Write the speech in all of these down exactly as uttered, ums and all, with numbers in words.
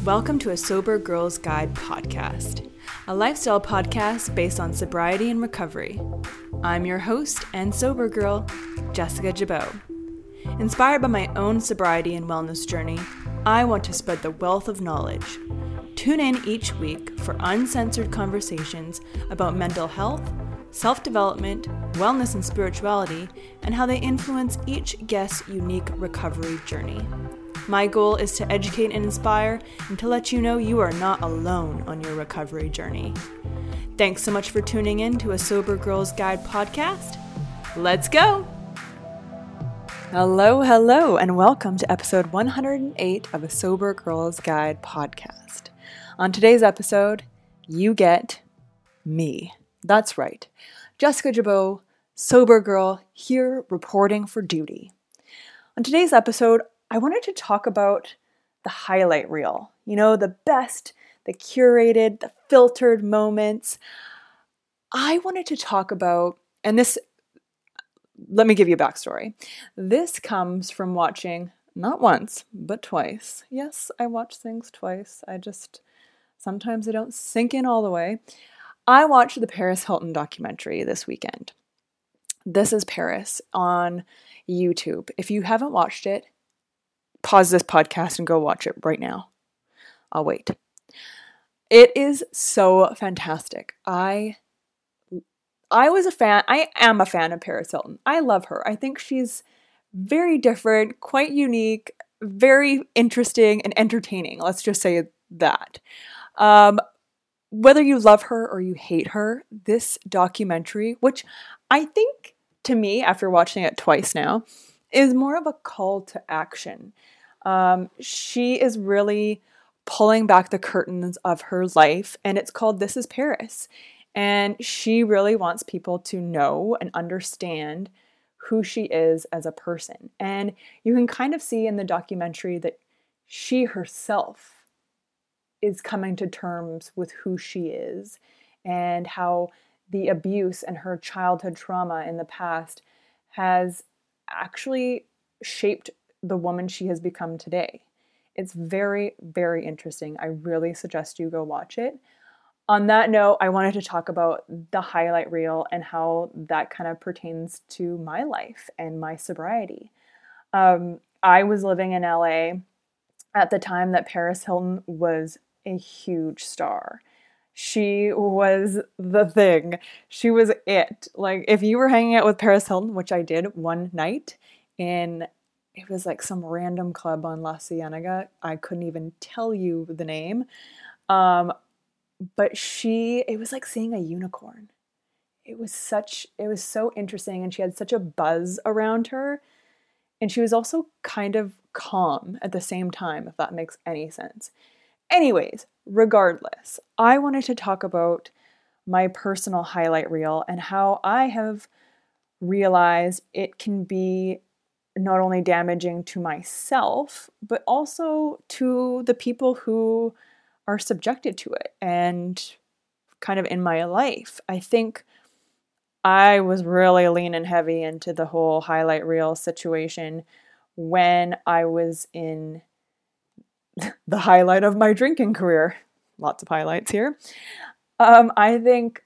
Welcome to a Sober Girls Guide podcast, a lifestyle podcast based on sobriety and recovery. I'm your host and sober girl, Jessica Jabot. Inspired by my own sobriety and wellness journey, I want to spread the wealth of knowledge. Tune in each week for uncensored conversations about mental health, self-development, wellness and spirituality, and how they influence each guest's unique recovery journey. My goal is to educate and inspire and to let you know you are not alone on your recovery journey. Thanks so much for tuning in to a Sober Girls Guide podcast. Let's go! Hello, hello, and welcome to episode one hundred eight of a Sober Girls Guide podcast. On today's episode, you get me. That's right. Jessica Jabot, sober girl, here reporting for duty. On today's episode, I wanted to talk about the highlight reel. You know, the best, the curated, the filtered moments. I wanted to talk about, and this, let me give you a backstory. This comes from watching, not once, but twice. Yes, I watch things twice. I just, sometimes they don't sink in all the way. I watched the Paris Hilton documentary this weekend. This is Paris on YouTube. If you haven't watched it, pause this podcast and go watch it right now. I'll wait. It is so fantastic. I I was a fan, I am a fan of Paris Hilton. I love her. I think she's very different, quite unique, very interesting and entertaining. Let's just say that. Um, whether you love her or you hate her, this documentary, which I think to me, after watching it twice now, is more of a call to action. Um, she is really pulling back the curtains of her life, and it's called This is Paris. And she really wants people to know and understand who she is as a person. And you can kind of see in the documentary that she herself is coming to terms with who she is and how the abuse and her childhood trauma in the past has actually shaped the woman she has become today. It's very, very interesting. I really suggest you go watch it. On that note, I wanted to talk about the highlight reel and how that kind of pertains to my life and my sobriety. Um, I was living in L A at the time that Paris Hilton was a huge star. She was the thing. She was it. Like, if you were hanging out with Paris Hilton, which I did one night in, it was like some random club on La Cienega. I couldn't even tell you the name. Um, but she, it was like seeing a unicorn. It was such, it was so interesting. And she had such a buzz around her. And she was also kind of calm at the same time, if that makes any sense. Anyways, regardless, I wanted to talk about my personal highlight reel and how I have realized it can be not only damaging to myself, but also to the people who are subjected to it and kind of in my life. I think I was really leaning heavy into the whole highlight reel situation when I was in the highlight of my drinking career. Lots of highlights here. Um, I think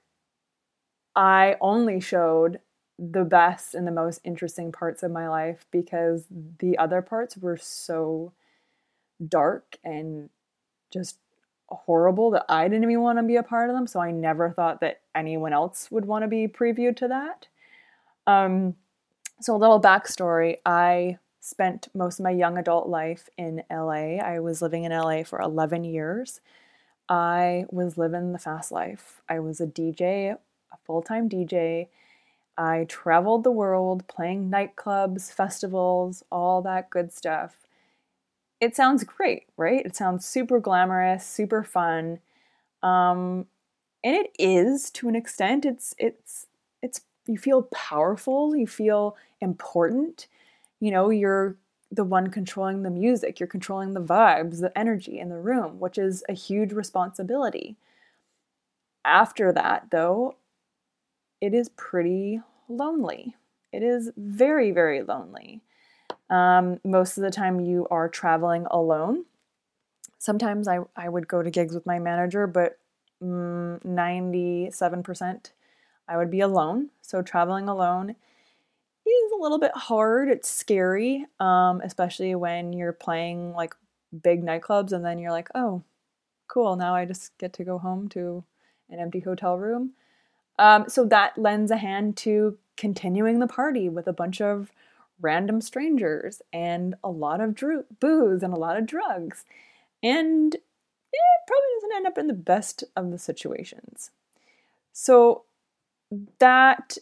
I only showed the best and the most interesting parts of my life because the other parts were so dark and just horrible that I didn't even want to be a part of them. So I never thought that anyone else would want to be previewed to that. Um, so a little backstory. I spent most of my young adult life in L A. I was living in L A for eleven years. I was living the fast life. I was a D J, a full-time D J. I traveled the world playing nightclubs, festivals, all that good stuff. It sounds great, right? It sounds super glamorous, super fun. Um, and it is to an extent. It's, it's, it's, you feel powerful. You feel important. You know, you're the one controlling the music. You're controlling the vibes, the energy in the room, which is a huge responsibility. After that, though, it is pretty lonely. It is very, very lonely. Um, most of the time you are traveling alone. Sometimes I, I would go to gigs with my manager, but mm, ninety-seven percent I would be alone. So traveling alone is a little bit hard. It's scary, um, especially when you're playing like big nightclubs and then you're like, oh, cool, now I just get to go home to an empty hotel room. Um, so that lends a hand to continuing the party with a bunch of random strangers and a lot of dru- booze and a lot of drugs. And it probably doesn't end up in the best of the situations. So that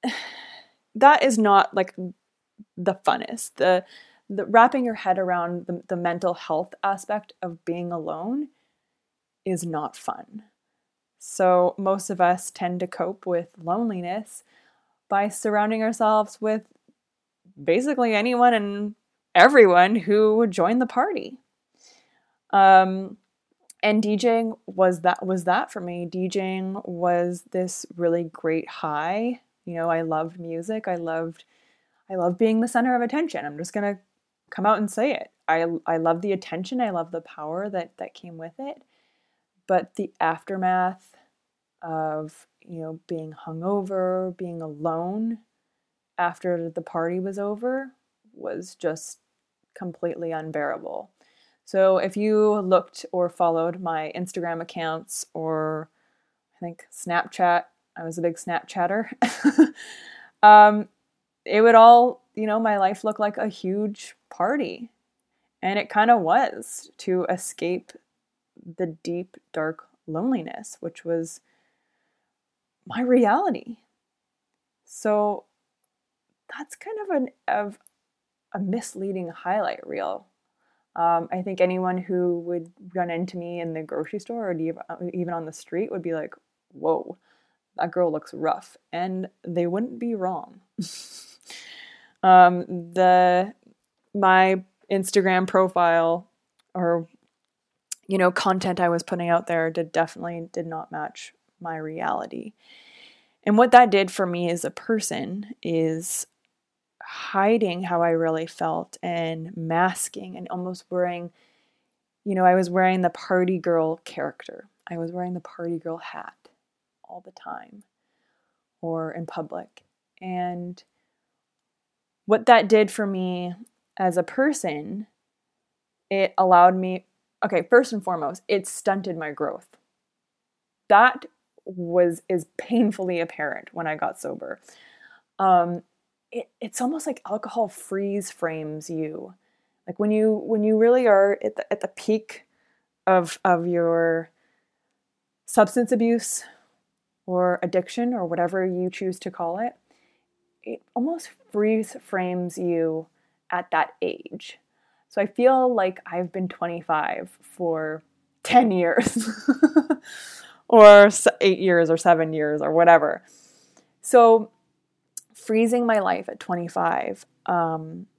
that is not like the funnest. The the wrapping your head around the, the mental health aspect of being alone is not fun. So most of us tend to cope with loneliness by surrounding ourselves with basically anyone and everyone who would join the party. Um, and DJing was that was that for me. DJing was this really great high. You know, I loved music. I loved I loved being the center of attention. I'm just gonna come out and say it. I I love the attention. I love the power that that came with it. But the aftermath of, you know, being hungover, being alone after the party was over was just completely unbearable. So if you looked or followed my Instagram accounts or I think Snapchat, I was a big Snapchatter, um, it would all, you know, my life looked like a huge party. And it kind of was, to escape the deep, dark loneliness, which was my reality. So that's kind of an of a misleading highlight reel. Um, I think anyone who would run into me in the grocery store or even on the street would be like, whoa, that girl looks rough. And they wouldn't be wrong. um, the my Instagram profile or, you know, content I was putting out there did definitely did not match my reality. And what that did for me as a person is hiding how I really felt and masking and almost wearing, you know, I was wearing the party girl character. I was wearing the party girl hat all the time or in public. And what that did for me as a person, it allowed me, okay, first and foremost, it stunted my growth. That was is painfully apparent when I got sober. Um, it, it's almost like alcohol freeze frames you. Like when you when you really are at the, at the peak of of your substance abuse or addiction or whatever you choose to call it, it almost freeze frames you at that age. So I feel like I've been twenty-five for ten years or eight years or seven years or whatever. So freezing my life at twenty-five, um,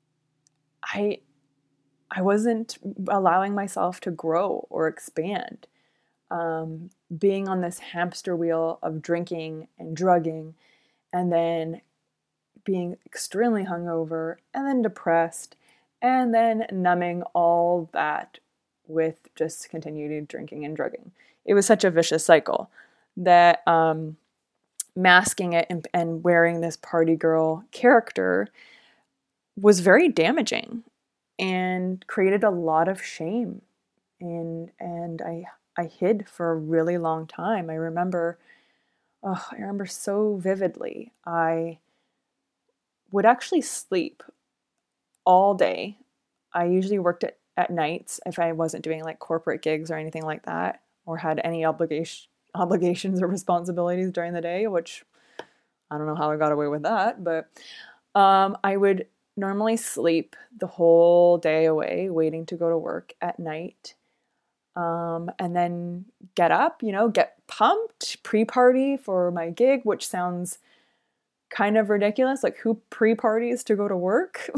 I I wasn't allowing myself to grow or expand. Um, being on this hamster wheel of drinking and drugging, and then being extremely hungover, and then depressed, and then numbing all that with just continued drinking and drugging. It was such a vicious cycle that um, masking it and, and wearing this party girl character was very damaging and created a lot of shame. And and I I hid for a really long time. I remember, oh, I remember so vividly. I would actually sleep all day. I usually worked at, at nights if I wasn't doing like corporate gigs or anything like that, or had any obligation obligations or responsibilities during the day, which I don't know how I got away with that, but um, I would normally sleep the whole day away, waiting to go to work at night. Um, and then get up, you know, get pumped, pre-party for my gig, which sounds kind of ridiculous. Like, who pre-parties to go to work?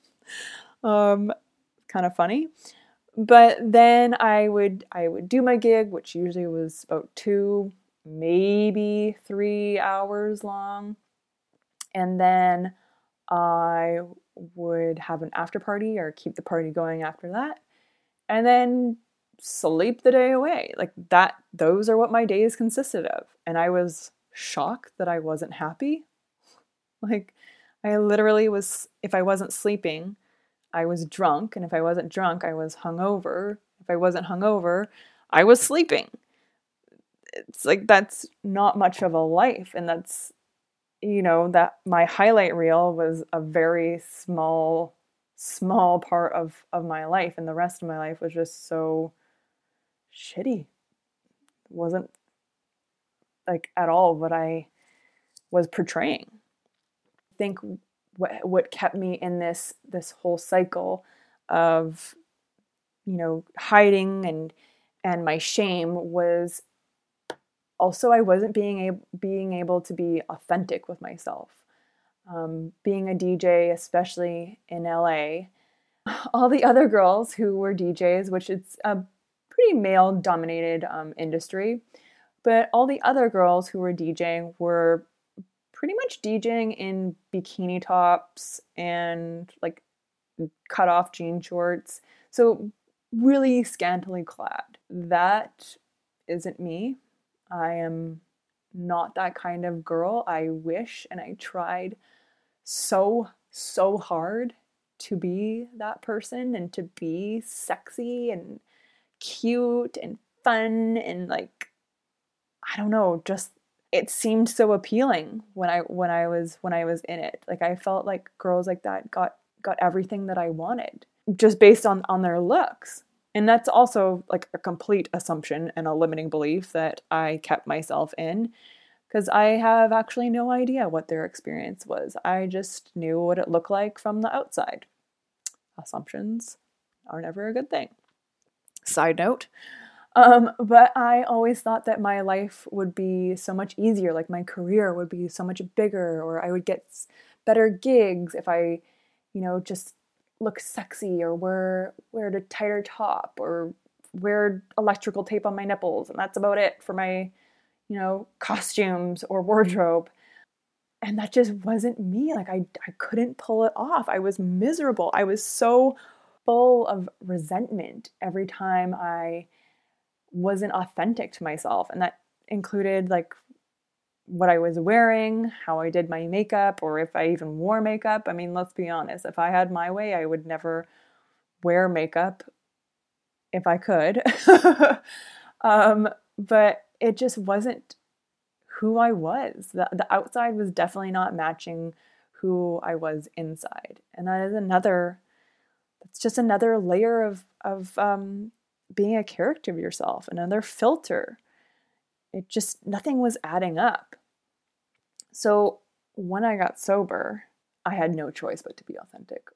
um, kind of funny. But then I would I would do my gig, which usually was about two, maybe three hours long. And then I would have an after party or keep the party going after that. And then sleep the day away. Like that, those are what my days consisted of. And I was shocked that I wasn't happy. Like I literally was, if I wasn't sleeping, I was drunk. And if I wasn't drunk, I was hungover. If I wasn't hungover, I was sleeping. It's like, that's not much of a life. And that's, you know, that my highlight reel was a very small, small part of, of my life. And the rest of my life was just so shitty. It wasn't like at all what I was portraying. I think what what kept me in this this whole cycle of, you know, hiding and and my shame was also I wasn't being able being able to be authentic with myself. Um, being a D J, especially in L A, all the other girls who were D Js, which it's a pretty male-dominated um, industry, but all the other girls who were DJing were pretty much DJing in bikini tops and like cut off jean shorts. So really scantily clad. That isn't me. I am not that kind of girl. I wish and I tried so, so hard to be that person and to be sexy and cute and fun and like, I don't know, just it seemed so appealing when I when I was when I was in it. Like I felt like girls like that got got everything that I wanted just based on on their looks. And that's also like a complete assumption and a limiting belief that I kept myself in because I have actually no idea what their experience was. I just knew what it looked like from the outside. Assumptions are never a good thing. Side note. Um, but I always thought that my life would be so much easier, like my career would be so much bigger, or I would get better gigs if I, you know, just look sexy or wear, wear a tighter top or wear electrical tape on my nipples. And that's about it for my, you know, costumes or wardrobe. And that just wasn't me. Like I, I couldn't pull it off. I was miserable. I was so full of resentment every time I wasn't authentic to myself. And that included like what I was wearing, how I did my makeup, or if I even wore makeup. I mean, let's be honest. If I had my way, I would never wear makeup if I could. um, but it just wasn't who I was. The, the outside was definitely not matching who I was inside. And that is another, that's just another layer of, of, um, being a character of yourself, another filter. It just, nothing was adding up. So when I got sober, I had no choice but to be authentic.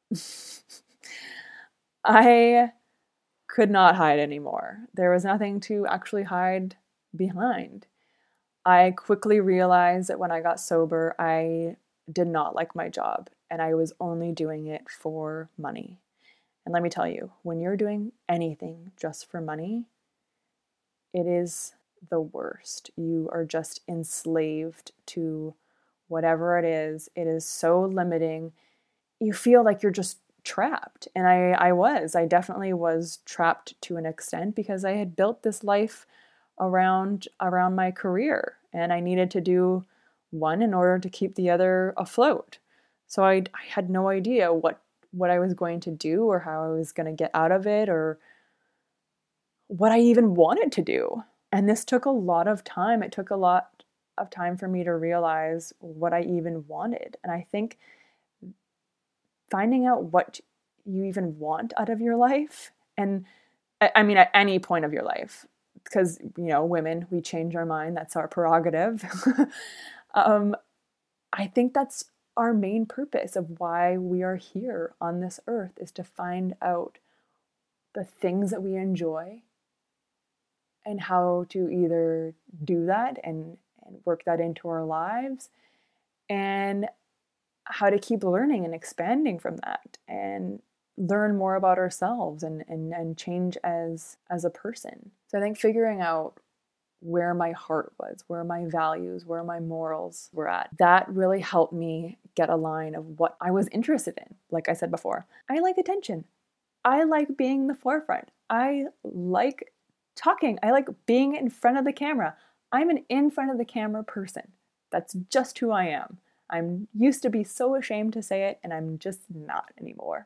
I could not hide anymore. There was nothing to actually hide behind. I quickly realized that when I got sober, I did not like my job and I was only doing it for money. And let me tell you, when you're doing anything just for money, it is the worst. You are just enslaved to whatever it is. It is so limiting. You feel like you're just trapped. And I, I was. I definitely was trapped to an extent because I had built this life around around my career. And I needed to do one in order to keep the other afloat. So I, I had no idea what what I was going to do or how I was going to get out of it or what I even wanted to do. And this took a lot of time. It took a lot of time for me to realize what I even wanted. And I think finding out what you even want out of your life, and I mean at any point of your life, because, you know, women, we change our mind. That's our prerogative. um, I think that's our main purpose of why we are here on this earth, is to find out the things that we enjoy and how to either do that and, and work that into our lives, and how to keep learning and expanding from that and learn more about ourselves and, and, and change as, as a person. So I think figuring out where my heart was, where my values, where my morals were at, that really helped me get a line of what I was interested in. Like I said before, I like attention. I like being the forefront. I like talking. I like being in front of the camera. I'm an in front of the camera person. That's just who I am. I'm used to be so ashamed to say it, and I'm just not anymore.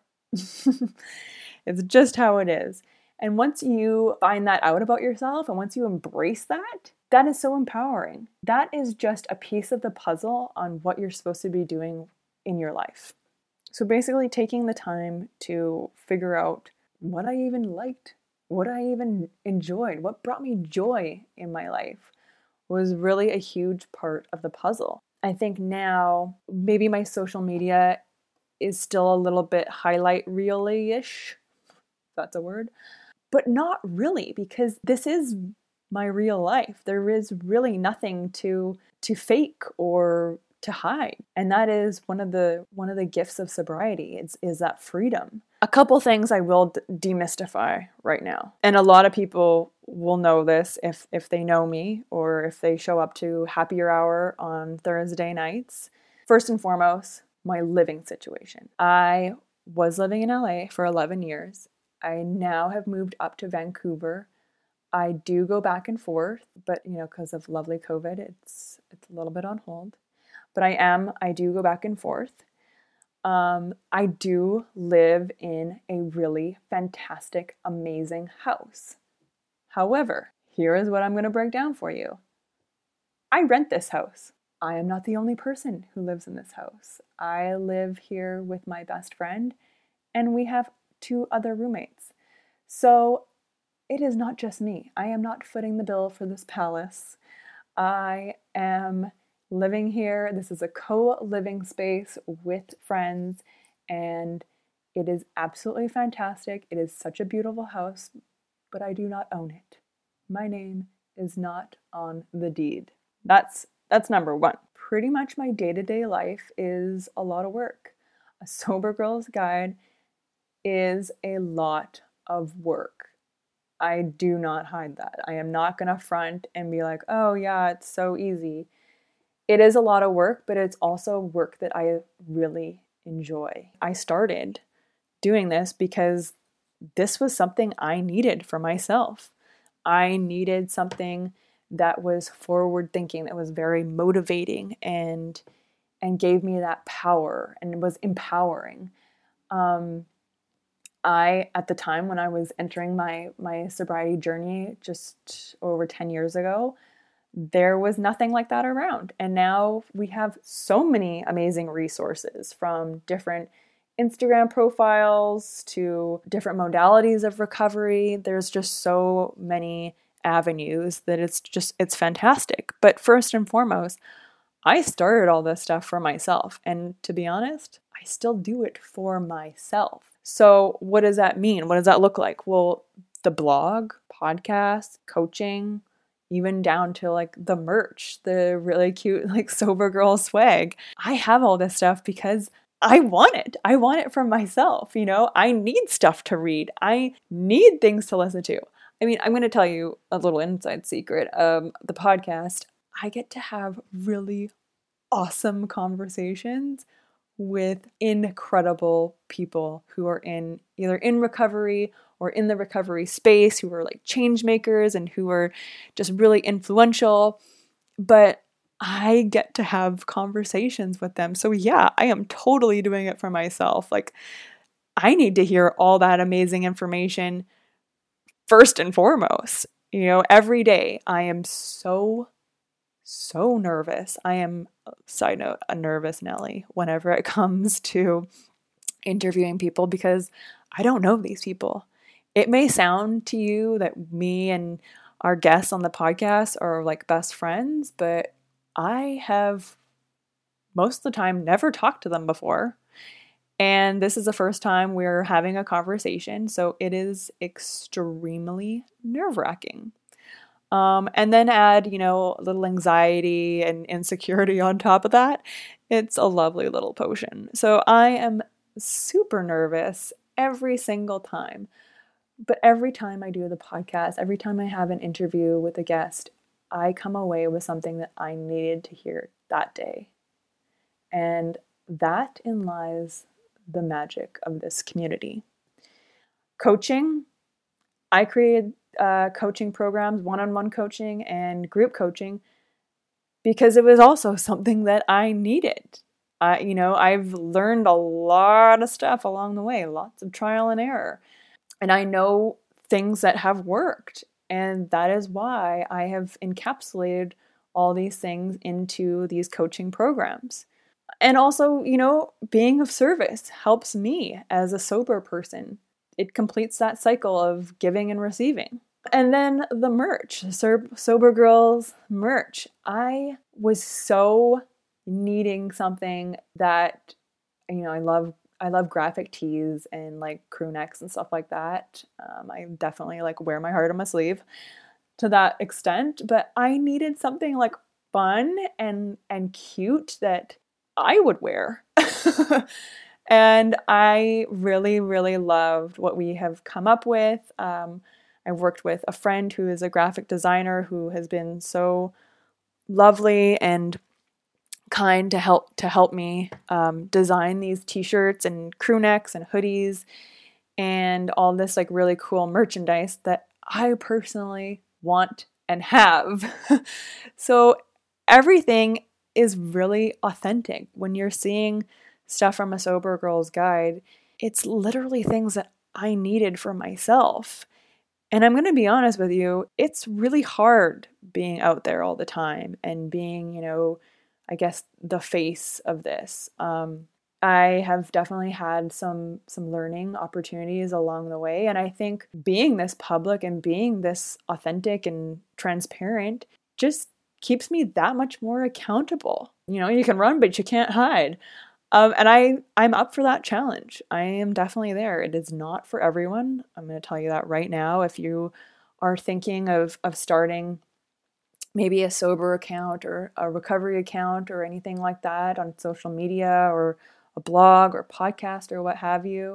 It's just how it is. And once you find that out about yourself, and once you embrace that, that is so empowering. That is just a piece of the puzzle on what you're supposed to be doing in your life. So basically taking the time to figure out what I even liked, what I even enjoyed, what brought me joy in my life was really a huge part of the puzzle. I think now maybe my social media is still a little bit highlight reel-ish, if that's a word, but not really, because this is my real life. There is really nothing to to fake or to hide. And that is one of the one of the gifts of sobriety is, is that freedom. A couple things I will d- demystify right now. And a lot of people will know this if if they know me or if they show up to Happier Hour on Thursday nights. First and foremost, my living situation. I was living in L A for eleven years. I now have moved up to Vancouver. I do go back and forth, but you know, because of lovely COVID, it's it's a little bit on hold. But I am, I do go back and forth. Um, I do live in a really fantastic, amazing house. However, here is what I'm going to break down for you. I rent this house. I am not the only person who lives in this house. I live here with my best friend, and we have two other roommates. So it is not just me. I am not footing the bill for this palace. I am living here. This is a co-living space with friends, and it is absolutely fantastic. It is such a beautiful house, but I do not own it. My name is not on the deed. That's that's number one. Pretty much my day-to-day life is a lot of work. A Sober Girls Guide is a lot of work. I do not hide that. I am not going to front and be like, oh yeah, it's so easy. It is a lot of work, but it's also work that I really enjoy. I started doing this because this was something I needed for myself. I needed something that was forward thinking, that was very motivating and and gave me that power and was empowering. Um, I, at the time when I was entering my my sobriety journey just over ten years ago, there was nothing like that around. And now we have so many amazing resources, from different Instagram profiles to different modalities of recovery. There's just so many avenues that it's just, it's fantastic. But first and foremost, I started all this stuff for myself. And to be honest, I still do it for myself. So what does that mean? What does that look like? Well, the blog, podcast, coaching, even down to like the merch, the really cute like Sober Girl swag. I have all this stuff because I want it. I want it for myself. You know, I need stuff to read. I need things to listen to. I mean, I'm going to tell you a little inside secret. Um, the podcast, I get to have really awesome conversations with incredible people who are in either in recovery or in the recovery space, who are like change makers and who are just really influential. But I get to have conversations with them. So yeah, I am totally doing it for myself. Like, I need to hear all that amazing information first and foremost. You know, every day I am so so nervous. I am, side note, a nervous Nelly whenever it comes to interviewing people, because I don't know these people. It may sound to you that me and our guests on the podcast are like best friends, but I have most of the time never talked to them before. And this is the first time we're having a conversation, so it is extremely nerve-wracking. Um, and then add, you know, a little anxiety and insecurity on top of that. It's a lovely little potion. So I am super nervous every single time. But every time I do the podcast, every time I have an interview with a guest, I come away with something that I needed to hear that day. And that in lies the magic of this community. Coaching, I created uh, coaching programs, one-on-one coaching and group coaching, because it was also something that I needed. Uh, you know, I've learned a lot of stuff along the way, lots of trial and error. And I know things that have worked. And that is why I have encapsulated all these things into these coaching programs. And also, you know, being of service helps me as a sober person. It completes that cycle of giving and receiving. And then the merch, Sober Girls merch. I was so needing something that, you know, I love I love graphic tees and like crew necks and stuff like that. Um, I definitely like wear my heart on my sleeve to that extent, but I needed something like fun and and cute that I would wear. And I really, really loved what we have come up with. Um, I've worked with a friend who is a graphic designer who has been so lovely and kind to help to help me um, design these t-shirts and crew necks and hoodies and all this like really cool merchandise that I personally want and have. So everything is really authentic. When you're seeing stuff from a Sober Girls Guide, it's literally things that I needed for myself. And I'm going to be honest with you, it's really hard being out there all the time and being, you know, I guess the face of this. Um, I have definitely had some some learning opportunities along the way. And I think being this public and being this authentic and transparent just keeps me that much more accountable. You know, you can run, but you can't hide. Um, and I, I'm up for that challenge. I am definitely there. It is not for everyone. I'm going to tell you that right now. If you are thinking of, of starting maybe a sober account or a recovery account or anything like that on social media or a blog or podcast or what have you,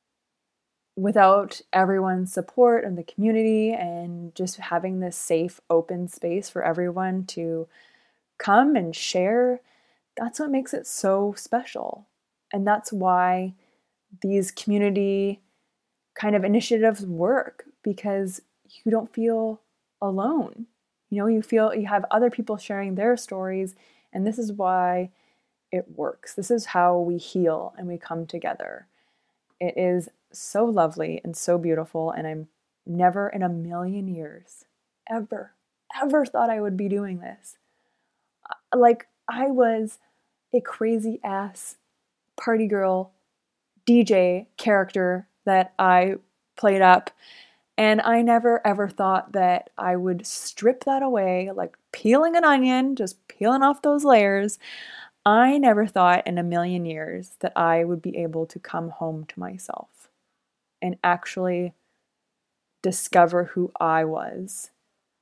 without everyone's support and the community and just having this safe, open space for everyone to come and share, that's what makes it so special. And that's why these community kind of initiatives work, because you don't feel alone. You know, you feel you have other people sharing their stories, and this is why it works. This is how we heal and we come together. It is so lovely and so beautiful, and I'm never in a million years, ever, ever thought I would be doing this. Like, I was a crazy ass party girl D J character that I played up, and I never ever thought that I would strip that away, like peeling an onion, just peeling off those layers. I never thought in a million years that I would be able to come home to myself and actually discover who I was.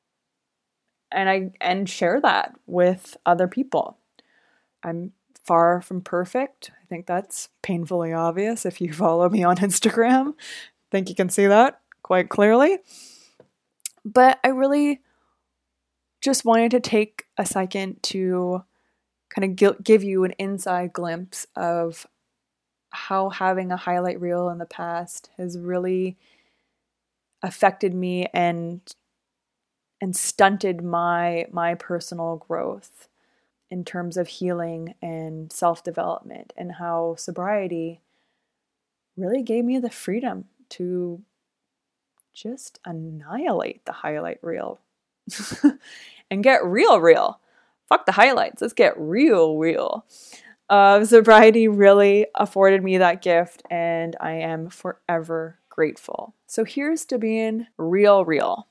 And I and share that with other people. I'm far from perfect. I think that's painfully obvious if you follow me on Instagram. I think you can see that quite clearly. But I really just wanted to take a second to kind of give you an inside glimpse of how having a highlight reel in the past has really affected me and and stunted my my personal growth in terms of healing and self-development, and how sobriety really gave me the freedom to just annihilate the highlight reel and get real real. Fuck the highlights. Let's get real real. Uh, sobriety really afforded me that gift, and I am forever grateful. So here's to being real real.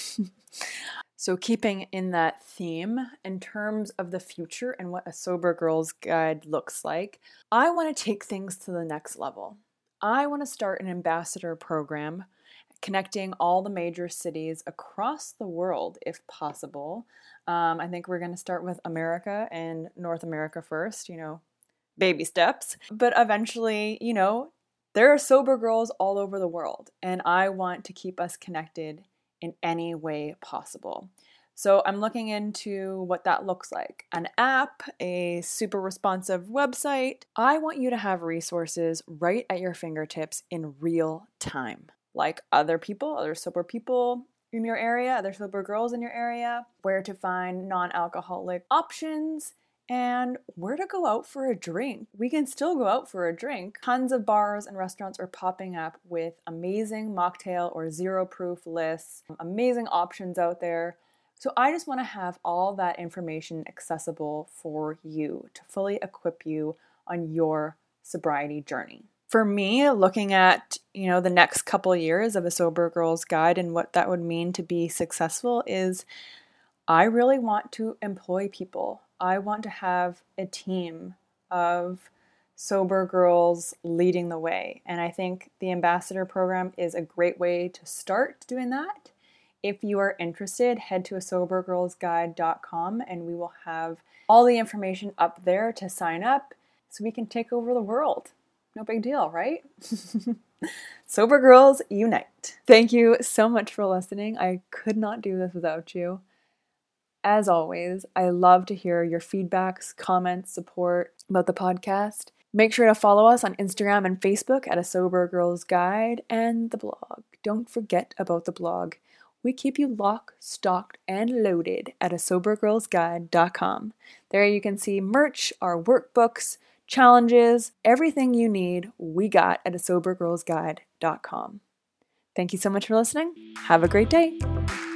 So keeping in that theme, in terms of the future and what a Sober Girls Guide looks like, I want to take things to the next level. I want to start an ambassador program connecting all the major cities across the world, if possible. Um, I think we're going to start with America and North America first, you know, baby steps. But eventually, you know, there are sober girls all over the world, and I want to keep us connected in any way possible. So I'm looking into what that looks like. An app, a super responsive website. I want you to have resources right at your fingertips in real time. like other people, other sober people in your area, other sober girls in your area, where to find non-alcoholic options, and where to go out for a drink. We can still go out for a drink. Tons of bars and restaurants are popping up with amazing mocktail or zero proof lists, amazing options out there. So I just want to have all that information accessible for you to fully equip you on your sobriety journey. For me, looking at, you know, the next couple years of a Sober Girls Guide and what that would mean to be successful is I really want to employ people. I want to have a team of sober girls leading the way. And I think the Ambassador Program is a great way to start doing that. If you are interested, head to a sober girls guide dot com and we will have all the information up there to sign up so we can take over the world. No big deal, right? Sober Girls Unite. Thank you so much for listening. I could not do this without you. As always, I love to hear your feedbacks, comments, support about the podcast. Make sure to follow us on Instagram and Facebook at A Sober Girls Guide and the blog. Don't forget about the blog. We keep you locked, stocked, and loaded at a sober girls guide dot com. There you can see merch, our workbooks, challenges, everything you need, we got at a sober girls guide dot com. Thank you so much for listening. Have a great day.